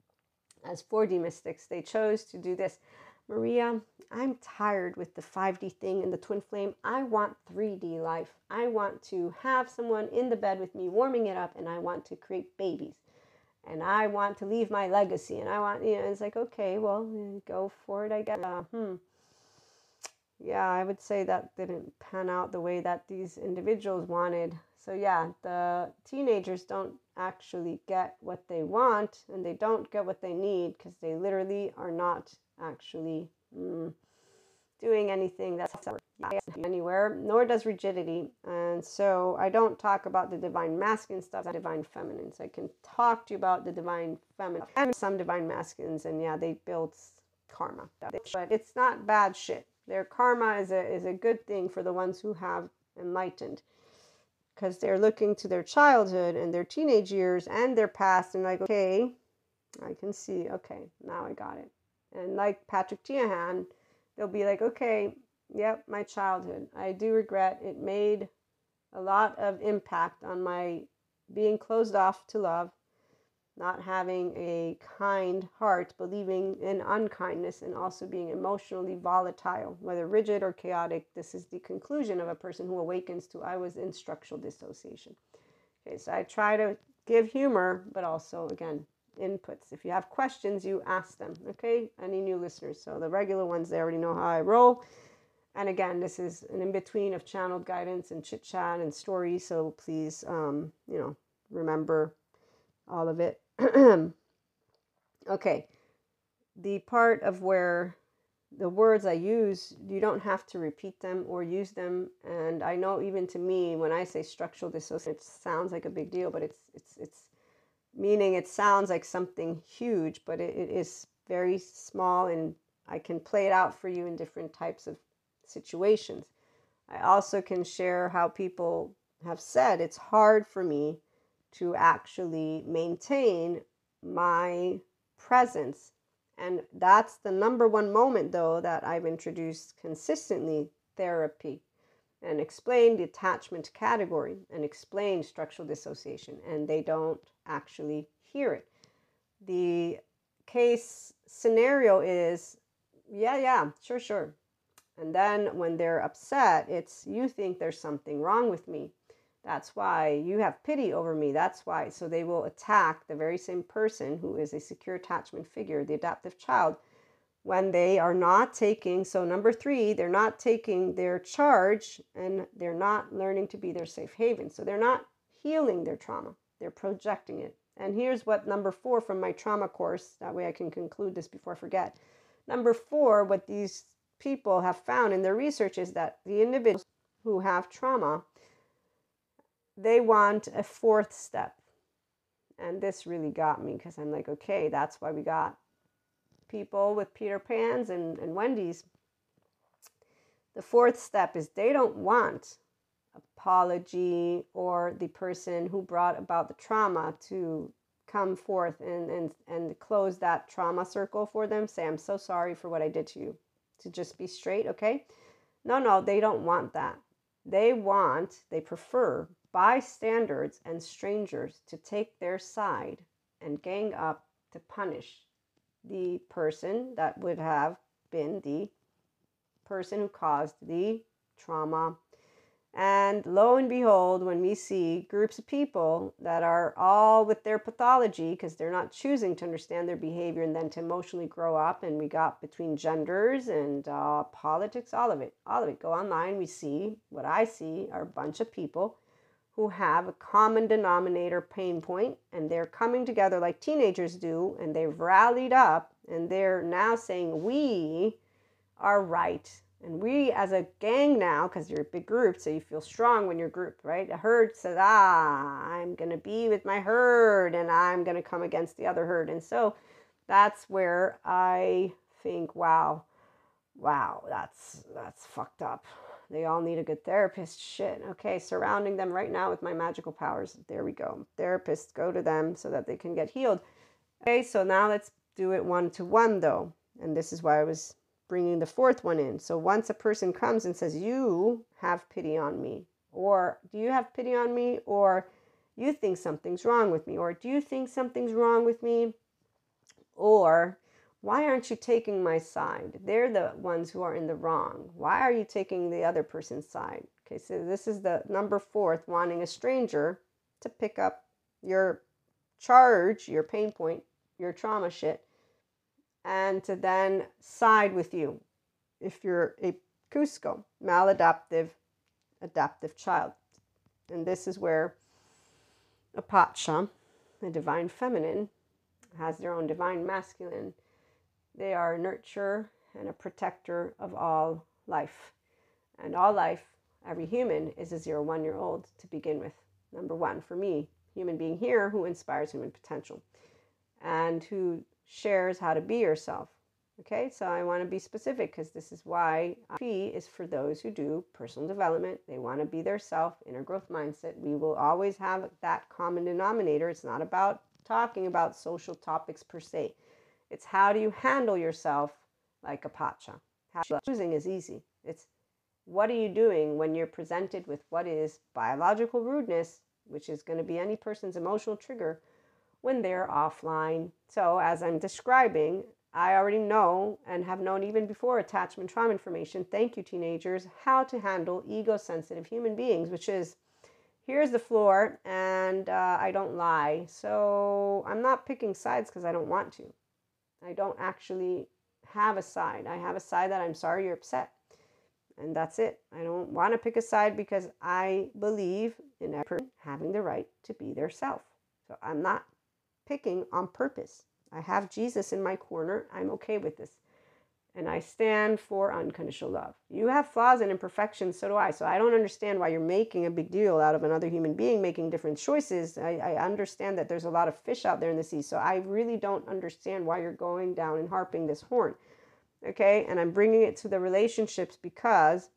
as four D mystics, they chose to do this. Maria, I'm tired with the five D thing and the twin flame. I want three D life. I want to have someone in the bed with me warming it up, and I want to create babies. And I want to leave my legacy, and I want, you know, it's like, okay, well, go for it, I guess. Uh, hmm. Yeah, I would say that didn't pan out the way that these individuals wanted. So yeah, the teenagers don't actually get what they want, and they don't get what they need because they literally are not actually mm, doing anything that's anywhere, nor does rigidity. And so I don't talk about the divine masculine stuff, the divine feminine. So I can talk to you about the divine feminine and some divine masculines, and yeah, they build karma. But it's not bad shit. Their karma is a, is a good thing for the ones who have enlightened, because they're looking to their childhood and their teenage years and their past and like, okay, I can see, okay, now I got it. And like Patrick Tiahan, they'll be like, okay, yep, my childhood. I do regret it made a lot of impact on my being closed off to love, not having a kind heart, believing in unkindness, and also being emotionally volatile, whether rigid or chaotic. This is the conclusion of a person who awakens to, I was in structural dissociation. Okay, so I try to give humor, but also, again, inputs. If you have questions, you ask them, okay? Any new listeners. So the regular ones, they already know how I roll. And again, this is an in-between of channeled guidance and chit-chat and stories. So please, um, you know, remember all of it. Okay. The part of where the words I use, you don't have to repeat them or use them. And I know even to me, when I say structural dissociation, it sounds like a big deal, but it's, it's, it's meaning it sounds like something huge, but it, it is very small, and I can play it out for you in different types of situations. I also can share how people have said it's hard for me to actually maintain my presence. And that's the number one moment, though, that I've introduced consistently therapy and explained the attachment category and explained structural dissociation, and they don't actually hear it. The case scenario is, yeah, yeah, sure, sure. And then when they're upset, it's, you think there's something wrong with me. That's why you have pity over me. That's why. So they will attack the very same person who is a secure attachment figure, the adaptive child, when they are not taking, so number three, they're not taking their charge, and they're not learning to be their safe haven. So they're not healing their trauma. They're projecting it. And here's what number four from my trauma course, that way I can conclude this before I forget. Number four, what these people have found in their research is that the individuals who have trauma, they want a fourth step. And this really got me, because I'm like, okay, that's why we got people with Peter Pans and, and Wendy's. The fourth step is they don't want apology or the person who brought about the trauma to come forth and, and, and close that trauma circle for them. Say, I'm so sorry for what I did to you. To just be straight, okay? No, no, they don't want that. They want, they prefer bystanders and strangers to take their side and gang up to punish the person that would have been the person who caused the trauma. And lo and behold, when we see groups of people that are all with their pathology, because they're not choosing to understand their behavior and then to emotionally grow up, and we got between genders and uh, politics, all of it, all of it. Go online, we see, what I see are a bunch of people who have a common denominator pain point, and they're coming together like teenagers do, and they've rallied up, and they're now saying, we are right. And we as a gang now, because you're a big group, so you feel strong when you're grouped, right? A herd says, ah, I'm going to be with my herd, and I'm going to come against the other herd. And so that's where I think, wow, wow, that's that's fucked up. They all need a good therapist. Shit. Okay, surrounding them right now with my magical powers. There we go. Therapists, go to them so that they can get healed. Okay, so now let's do it one-to-one, though. And this is why I was bringing the fourth one in. So once a person comes and says, you have pity on me, or do you have pity on me, or you think something's wrong with me, or do you think something's wrong with me, or why aren't you taking my side? They're the ones who are in the wrong. Why are you taking the other person's side? Okay, so this is the number fourth, wanting a stranger to pick up your charge, your pain point, your trauma shit, and to then side with you if you're a Cusco, maladaptive, adaptive child. And this is where Apacha, the divine feminine, has their own divine masculine. They are a nurturer and a protector of all life. And all life, every human, is a zero one-year-old to begin with. Number one, for me, human being here who inspires human potential and who shares how to be yourself. Okay, so I want to be specific because this is why P is for those who do personal development. They want to be their self, inner growth mindset. We will always have that common denominator. It's not about talking about social topics per se. It's how do you handle yourself like a pacha. How choosing is easy. It's what are you doing when you're presented with what is biological rudeness, which is going to be any person's emotional trigger when they're offline. So as I'm describing, I already know and have known even before attachment trauma information, thank you teenagers, how to handle ego-sensitive human beings, which is, here's the floor and uh, I don't lie. So I'm not picking sides because I don't want to. I don't actually have a side. I have a side that I'm sorry you're upset. And that's it. I don't want to pick a side because I believe in every person having the right to be their self. So I'm not picking on purpose. I have Jesus in my corner. I'm okay with this. And I stand for unconditional love. You have flaws and imperfections, so do I. So I don't understand why you're making a big deal out of another human being making different choices. I, I understand that there's a lot of fish out there in the sea. So I really don't understand why you're going down and harping this horn. Okay? And I'm bringing it to the relationships because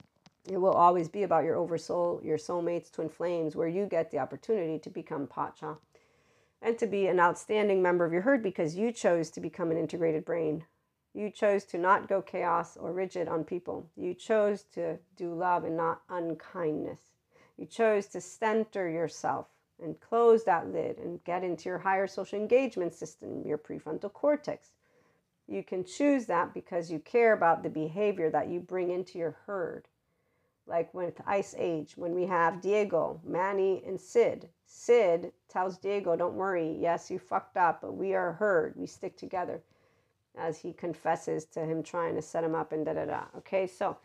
it will always be about your oversoul, your soulmates, twin flames, where you get the opportunity to become pacha. And to be an outstanding member of your herd because you chose to become an integrated brain. You chose to not go chaos or rigid on people. You chose to do love and not unkindness. You chose to center yourself and close that lid and get into your higher social engagement system, your prefrontal cortex. You can choose that because you care about the behavior that you bring into your herd. Like with Ice Age, when we have Diego, Manny, and Sid. Sid tells Diego, don't worry, yes, you fucked up, but we are a herd. We stick together. As he confesses to him trying to set him up and da-da-da. Okay, so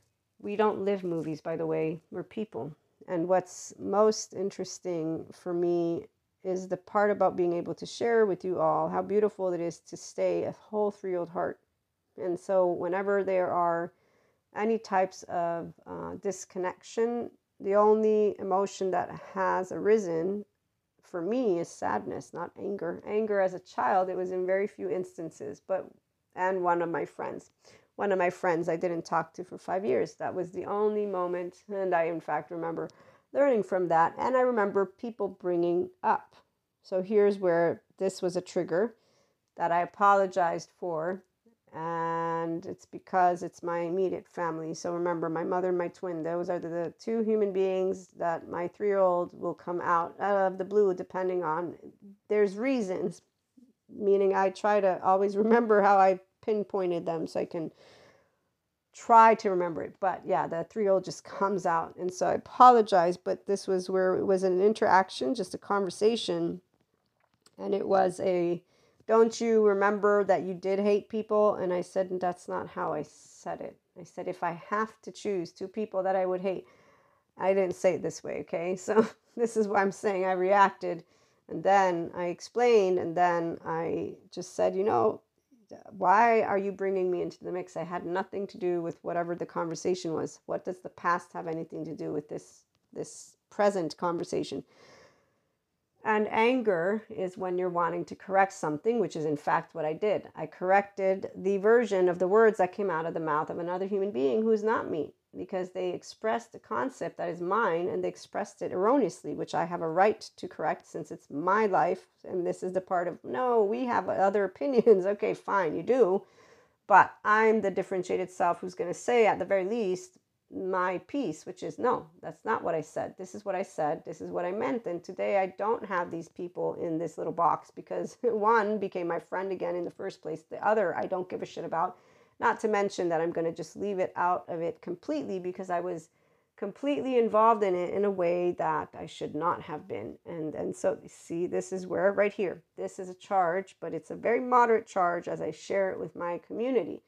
we don't live movies, by the way. We're people. And what's most interesting for me is the part about being able to share with you all how beautiful it is to stay a whole three-year-old heart. And so whenever there are any types of uh, disconnection, the only emotion that has arisen for me is sadness, not anger. Anger as a child, it was in very few instances, but, and one of my friends, one of my friends I didn't talk to for five years. That was the only moment, and I in fact remember learning from that, and I remember people bringing up. So here's where this was a trigger that I apologized for. And it's because it's my immediate family. So remember, my mother and my twin, those are the two human beings that my three-year-old will come out of the blue, depending on, there's reasons, meaning I try to always remember how I pinpointed them so I can try to remember it. But yeah, the three-year-old just comes out. And so I apologize, but this was where it was an interaction, just a conversation. And it was a, don't you remember that you did hate people? And I said, that's not how I said it. I said, if I have to choose two people that I would hate, I didn't say it this way, okay? So this is why I'm saying I reacted. And then I explained, and then I just said, you know, why are you bringing me into the mix? I had nothing to do with whatever the conversation was. What does the past have anything to do with this, this present conversation? And anger is when you're wanting to correct something, which is in fact what I did. I corrected the version of the words that came out of the mouth of another human being who is not me, because they expressed a concept that is mine and they expressed it erroneously, which I have a right to correct since it's my life. And this is the part of, no, we have other opinions. Okay, fine, you do. But I'm the differentiated self who's going to say at the very least my piece, which is, no, that's not what I said. This is what I said. This is what I meant. And today I don't have these people in this little box because one became my friend again in the first place. The other I don't give a shit about. Not to mention that I'm going to just leave it out of it completely because I was completely involved in it in a way that I should not have been. And, and so see, this is where right here, this is a charge, but it's a very moderate charge as I share it with my community.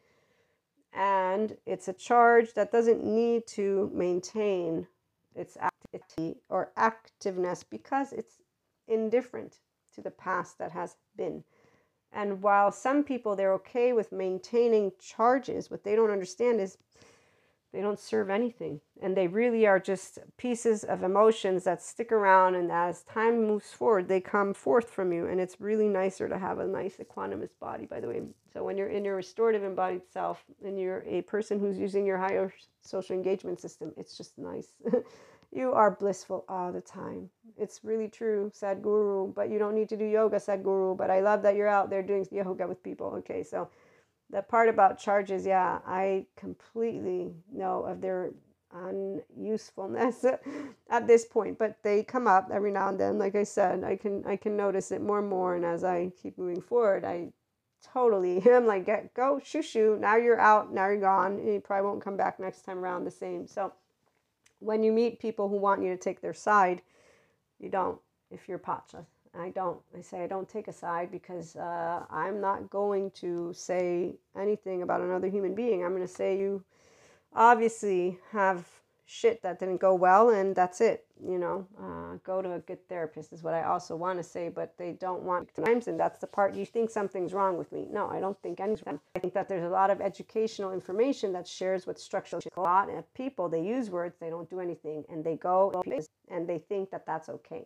And it's a charge that doesn't need to maintain its activity or activeness because it's indifferent to the past that has been. And while some people, they're okay with maintaining charges, what they don't understand is They don't serve anything. And they really are just pieces of emotions that stick around. And as time moves forward, they come forth from you. And it's really nicer to have a nice equanimous body, by the way. So when you're in your restorative embodied self and you're a person who's using your higher social engagement system, it's just nice. You are blissful all the time. It's really true, Sadhguru. But you don't need to do yoga, Sadhguru. But I love that you're out there doing yoga with people. Okay, so the part about charges, yeah, I completely know of their unusefulness at this point, but they come up every now and then. Like I said, I can I can notice it more and more, and as I keep moving forward, I totally I'm like, get go, shoo shoo. Now you're out. Now you're gone. You probably won't come back next time around the same. So when you meet people who want you to take their side, you don't. If you're Pacha. I don't. I say I don't take a side because uh, I'm not going to say anything about another human being. I'm going to say you obviously have shit that didn't go well, and that's it. You know, uh, go to a good therapist is what I also want to say, but they don't want times, and that's the part. You think something's wrong with me? No, I don't think anything. I think that there's a lot of educational information that shares with structural a lot of people. They use words, they don't do anything, and they go and they think that that's okay.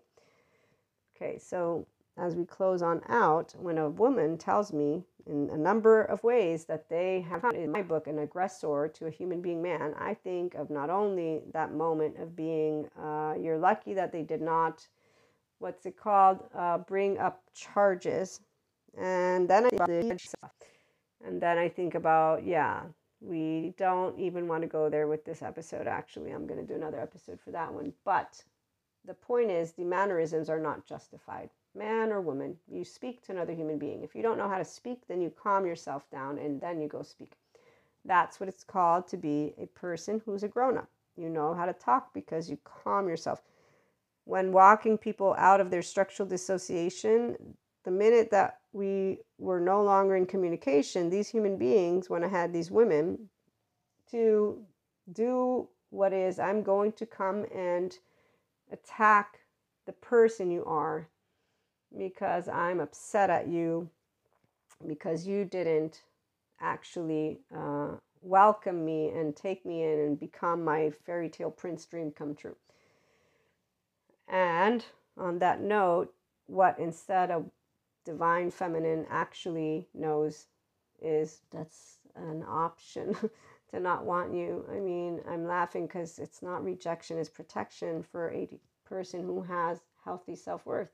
Okay, so as we close on out, when a woman tells me in a number of ways that they have, in my book, an aggressor to a human being man, I think of not only that moment of being, uh, you're lucky that they did not, what's it called, uh, bring up charges. And then I and then I think about, yeah, we don't even want to go there with this episode. Actually, I'm going to do another episode for that one. But the point is, the mannerisms are not justified. Man or woman, you speak to another human being. If you don't know how to speak, then you calm yourself down and then you go speak. That's what it's called to be a person who's a grown-up. You know how to talk because you calm yourself. When walking people out of their structural dissociation, the minute that we were no longer in communication, these human beings went ahead, these women, to do what is, I'm going to come and attack the person you are because I'm upset at you because you didn't actually uh, welcome me and take me in and become my fairy tale prince dream come true. And on that note, what instead of divine feminine actually knows is that's an option to not want you. I mean, I'm laughing because it's not rejection, it's protection for a person who has healthy self-worth.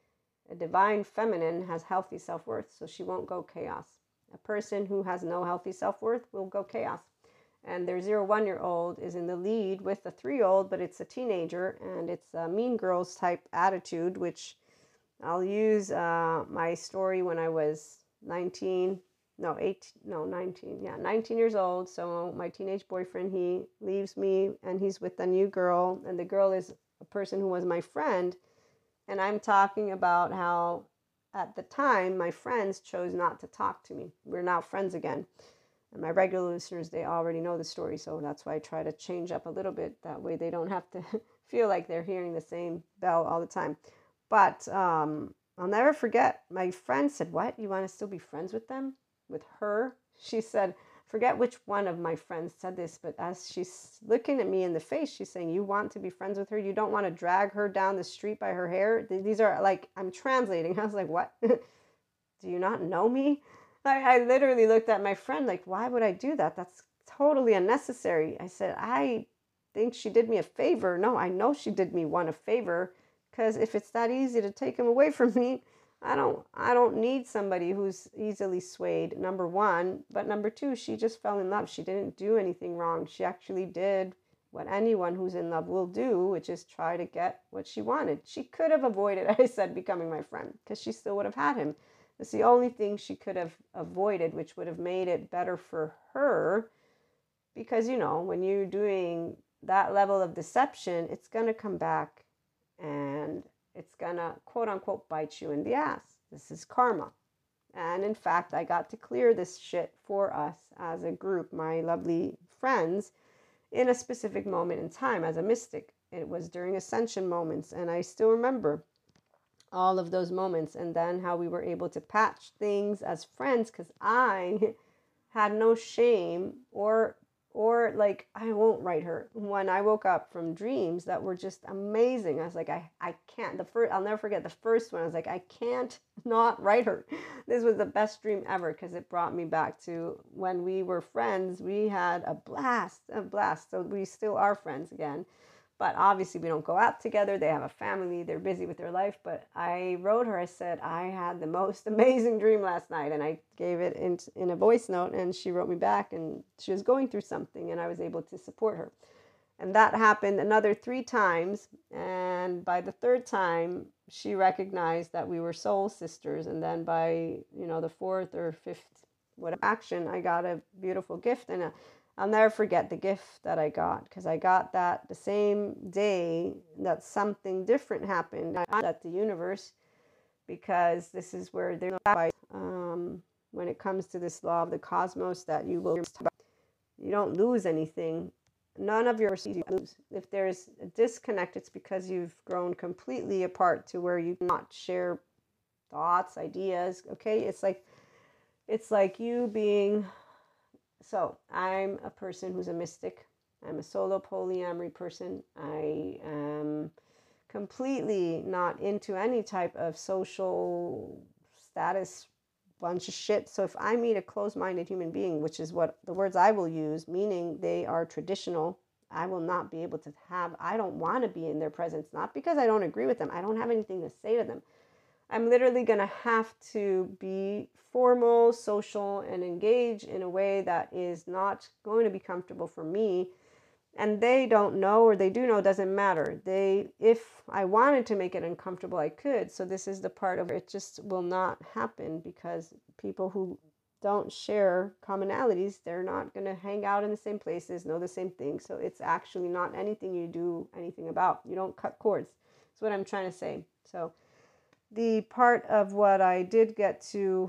A divine feminine has healthy self-worth, so she won't go chaos. A person who has no healthy self-worth will go chaos. And their zero one-year-old is in the lead with a three-year-old, but it's a teenager, and it's a mean girls type attitude, which I'll use uh, my story when I was nineteen, no, eighteen, no, nineteen, yeah, nineteen years old. So my teenage boyfriend, he leaves me, and he's with a new girl, and the girl is a person who was my friend. And I'm talking about how at the time my friends chose not to talk to me. We're now friends again. And my regular listeners, they already know the story. So that's why I try to change up a little bit. That way they don't have to feel like they're hearing the same bell all the time. But um, I'll never forget, my friend said, what? You want to still be friends with them? With her? She said, forget which one of my friends said this, but as she's looking at me in the face, she's saying, you want to be friends with her? You don't want to drag her down the street by her hair? These are like, I'm translating. I was like, what? Do you not know me? I, I literally looked at my friend like, why would I do that? That's totally unnecessary. I said, I think she did me a favor. No, I know she did me one a favor, because if it's that easy to take him away from me, I don't I don't need somebody who's easily swayed, number one. But number two, she just fell in love. She didn't do anything wrong. She actually did what anyone who's in love will do, which is try to get what she wanted. She could have avoided, I said, becoming my friend, because she still would have had him. It's the only thing she could have avoided, which would have made it better for her. Because, you know, when you're doing that level of deception, it's going to come back and it's gonna quote unquote bite you in the ass. This is karma. And in fact, I got to clear this shit for us as a group, my lovely friends, in a specific moment in time as a mystic. It was during ascension moments, and I still remember all of those moments, and then how we were able to patch things as friends, because I had no shame or Or like, I won't write her. When I woke up from dreams that were just amazing, I was like, I, I can't, the first, I'll never forget the first one. I was like, I can't not write her. This was the best dream ever because it brought me back to when we were friends. We had a blast, a blast. So we still are friends again. But obviously we don't go out together. They have a family. They're busy with their life. But I wrote her, I said, I had the most amazing dream last night. And I gave it in, in a voice note. And she wrote me back. And she was going through something. And I was able to support her. And that happened another three times. And by the third time, she recognized that we were soul sisters. And then by, you know, the fourth or fifth whatever action, I got a beautiful gift. And a I'll never forget the gift that I got because I got that the same day that something different happened. I got the universe because this is where there's um, when it comes to this law of the cosmos that you will you don't lose anything. None of your you lose. If there's a disconnect, it's because you've grown completely apart to where you cannot share thoughts, ideas. Okay, it's like it's like you being. So I'm a person who's a mystic. I'm a solo polyamory person. I am completely not into any type of social status bunch of shit. So if I meet a closed-minded human being, which is what the words I will use, meaning they are traditional, I will not be able to have, I don't want to be in their presence, not because I don't agree with them. I don't have anything to say to them. I'm literally going to have to be formal, social, and engage in a way that is not going to be comfortable for me. And they don't know, or they do know, doesn't matter. They, if I wanted to make it uncomfortable, I could. So this is the part of it just will not happen because people who don't share commonalities, they're not going to hang out in the same places, know the same things. So it's actually not anything you do anything about. You don't cut cords. That's what I'm trying to say. So the part of what I did get to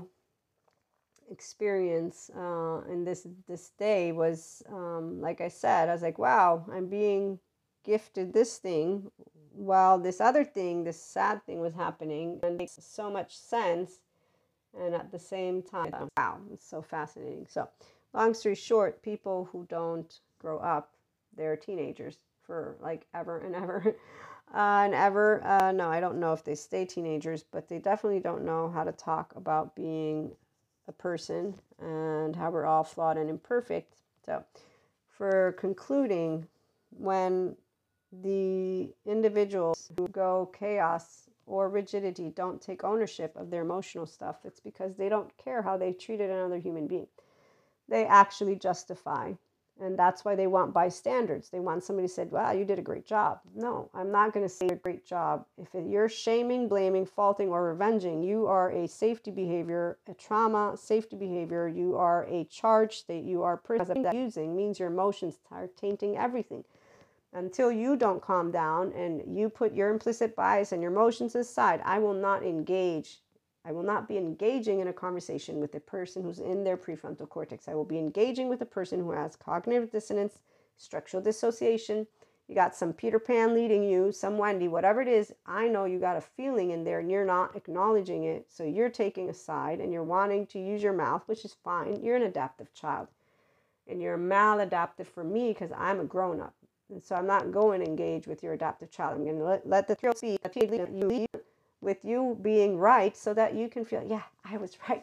experience uh, in this this day was, um, like I said, I was like, wow, I'm being gifted this thing while this other thing, this sad thing was happening, and it makes so much sense. And at the same time, wow, it's so fascinating. So long story short, people who don't grow up, they're teenagers for like ever and ever. Uh, and ever, uh, no, I don't know if they stay teenagers, but they definitely don't know how to talk about being a person and how we're all flawed and imperfect. So, for concluding, when the individuals who go chaos or rigidity don't take ownership of their emotional stuff, it's because they don't care how they treated another human being. They actually justify. And that's why they want bystanders. They want somebody who said, wow, you did a great job. No, I'm not going to say a great job. If you're shaming, blaming, faulting, or revenging, you are a safety behavior, a trauma safety behavior. You are a charge state. You are person that using means your emotions are tainting everything. Until you don't calm down and you put your implicit bias and your emotions aside, I will not engage. I will not be engaging in a conversation with a person who's in their prefrontal cortex. I will be engaging with a person who has cognitive dissonance, structural dissociation. You got some Peter Pan leading you, some Wendy, whatever it is. I know you got a feeling in there and you're not acknowledging it. So you're taking a side and you're wanting to use your mouth, which is fine. You're an adaptive child. And you're maladaptive for me because I'm a grown-up. And so I'm not going to engage with your adaptive child. I'm going to let, let the thrill speak with you being right so that you can feel, yeah, I was right.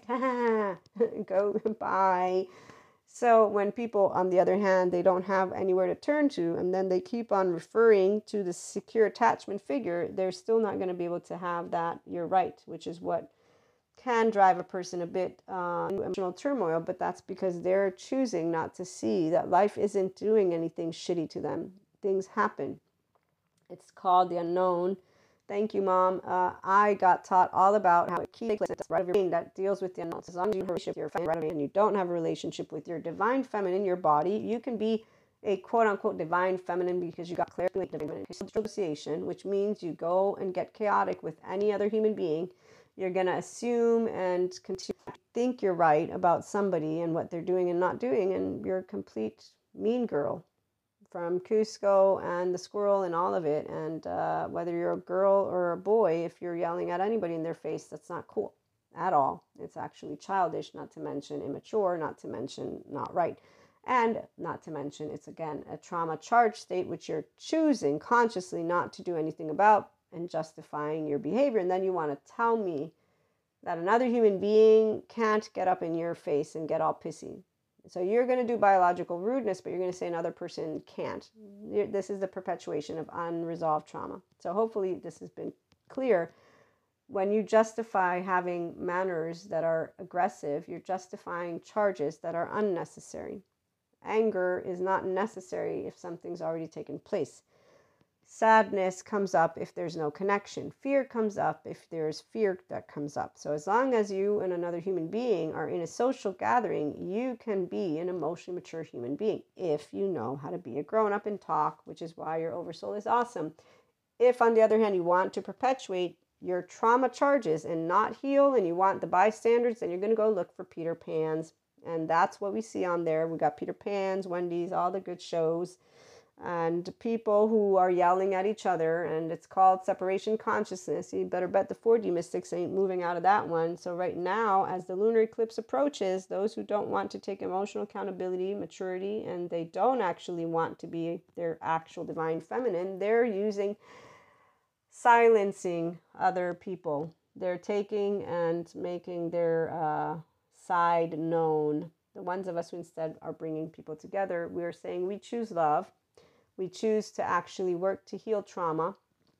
Go bye. So when people, on the other hand, they don't have anywhere to turn to, and then they keep on referring to the secure attachment figure, they're still not going to be able to have that you're right, which is what can drive a person a bit uh, emotional turmoil, but that's because they're choosing not to see that life isn't doing anything shitty to them. Things happen. It's called the unknown. Thank you, Mom. Uh, I got taught all about how it keeps right of your brain that deals with the unknown. As long as you have a relationship with your feminine and you don't have a relationship with your divine feminine, your body, you can be a quote-unquote divine feminine because you got clarity with divine association, which means you go and get chaotic with any other human being. You're going to assume and continue to think you're right about somebody and what they're doing and not doing, and you're a complete mean girl. From Cusco and the squirrel and all of it. And uh, whether you're a girl or a boy, if you're yelling at anybody in their face, that's not cool at all. It's actually childish, not to mention immature, not to mention not right. And not to mention, it's again a trauma charged state, which you're choosing consciously not to do anything about and justifying your behavior. And then you want to tell me that another human being can't get up in your face and get all pissy. So you're going to do biological rudeness, but you're going to say another person can't. This is the perpetuation of unresolved trauma. So hopefully this has been clear. When you justify having manners that are aggressive, you're justifying charges that are unnecessary. Anger is not necessary if something's already taken place. Sadness comes up if there's no connection. Fear comes up if there's fear that comes up. So as long as you and another human being are in a social gathering, you can be an emotionally mature human being if you know how to be a grown-up and talk, which is why your oversoul is awesome. If, on the other hand, you want to perpetuate your trauma charges and not heal, and you want the bystanders, then you're going to go look for Peter Pans. And that's what we see on there. We got Peter Pan's, Wendy's, all the good shows, and people who are yelling at each other, and it's called separation consciousness. You better bet the four D mystics ain't moving out of that one. So right now, as the lunar eclipse approaches, those who don't want to take emotional accountability, maturity, and they don't actually want to be their actual divine feminine, they're using silencing other people. They're taking and making their uh, side known. The ones of us who instead are bringing people together, we're saying we choose love. We choose to actually work to heal trauma.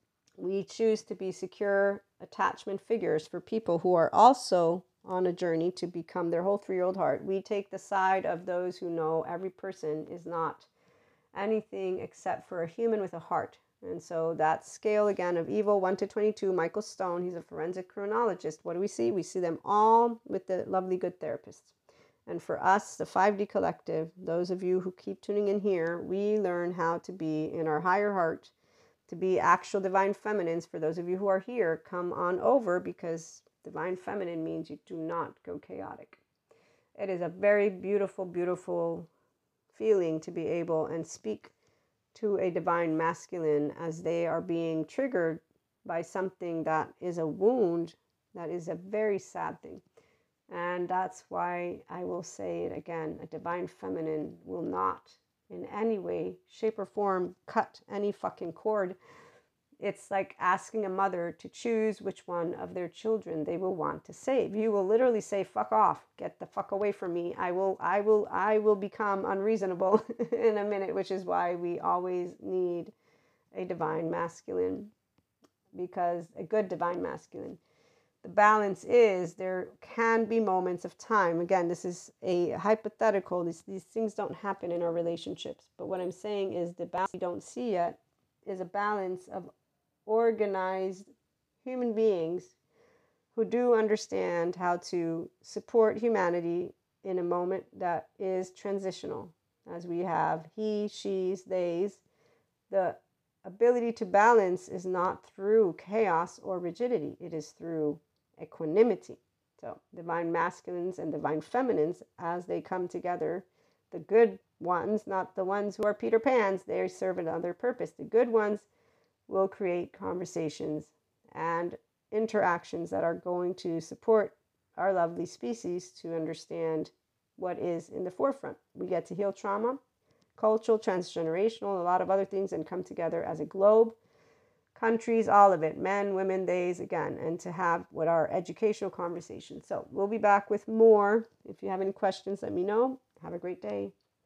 We choose to be secure attachment figures for people who are also on a journey to become their whole three-year-old heart. We take the side of those who know every person is not anything except for a human with a heart. And so that scale again of evil, one to twenty-two, Michael Stone, he's a forensic criminologist. What do we see? We see them all with the lovely good therapists. And for us, the five D collective, those of you who keep tuning in here, we learn how to be in our higher heart, to be actual divine feminines. For those of you who are here, come on over, because divine feminine means you do not go chaotic. It is a very beautiful, beautiful feeling to be able and speak to a divine masculine as they are being triggered by something that is a wound, that is a very sad thing. And that's why I will say it again, a divine feminine will not in any way, shape, or form cut any fucking cord. It's like asking a mother to choose which one of their children they will want to save. You will literally say, fuck off, get the fuck away from me. I will, I will, I will become unreasonable in a minute, which is why we always need a divine masculine, because a good divine masculine. The balance is there can be moments of time. Again, this is a hypothetical. These, these things don't happen in our relationships. But what I'm saying is the balance we don't see yet is a balance of organized human beings who do understand how to support humanity in a moment that is transitional. As we have he, she's, they's, the ability to balance is not through chaos or rigidity. It is through equanimity. So divine masculines and divine feminines, as they come together, the good ones, not the ones who are Peter Pans, they serve another purpose. The good ones will create conversations and interactions that are going to support our lovely species to understand what is in the forefront. We get to heal trauma, cultural, transgenerational, a lot of other things, and come together as a globe, countries, all of it, men, women, theys, again, and to have what are educational conversations. So we'll be back with more. If you have any questions, let me know. Have a great day.